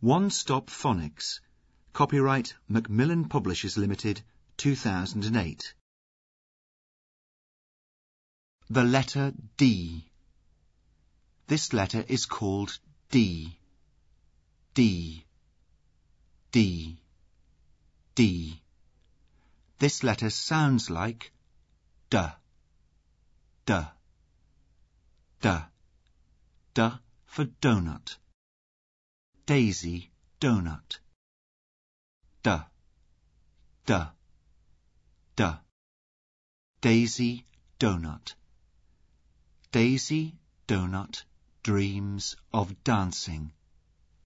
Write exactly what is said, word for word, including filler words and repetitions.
One Stop Phonics. Copyright Macmillan Publishers Limited, two thousand eight. The letter D. This letter is called D. D. D. D. This letter sounds like D. D. D. D for donut. Daisy, donut. D. D. D. Daisy, donut. Daisy, donut, dreams of dancing.